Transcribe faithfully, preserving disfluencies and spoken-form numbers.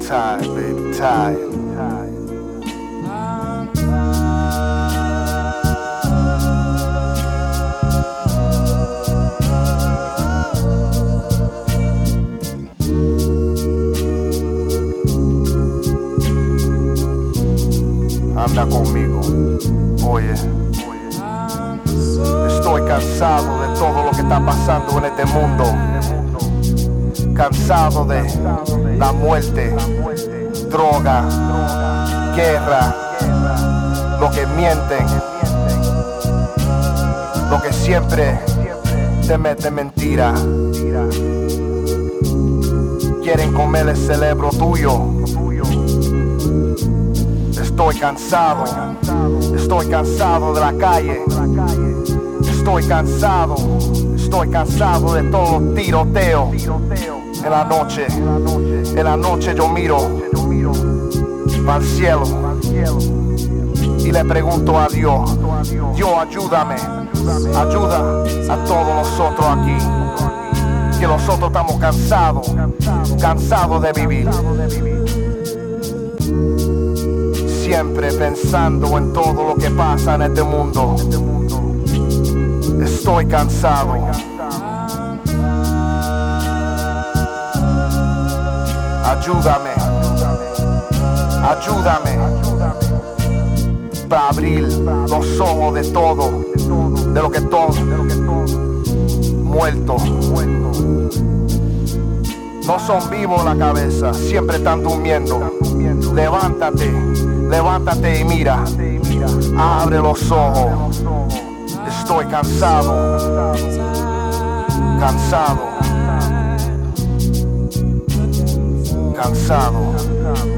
tired, baby, tired. Anda conmigo, oye. Estoy cansado de todo lo que está pasando en este mundo. Cansado de la muerte, droga, guerra, lo que mienten, lo que siempre te mete mentira. Quieren comer el cerebro tuyo. Estoy cansado, estoy cansado de la calle. Estoy cansado, estoy cansado de todos los tiroteos. En la noche, en la noche yo miro para el cielo y le pregunto a Dios, Dios ayúdame, ayuda a todos nosotros aquí, que nosotros estamos cansados, cansados de vivir. Siempre pensando en todo lo que pasa en este mundo. Estoy cansado. Ayúdame, ayúdame para abrir los ojos de todo, de lo que todo, muerto. No son vivos la cabeza, siempre están durmiendo. Levántate, levántate y mira, abre los ojos. Estoy cansado, cansado, cansado.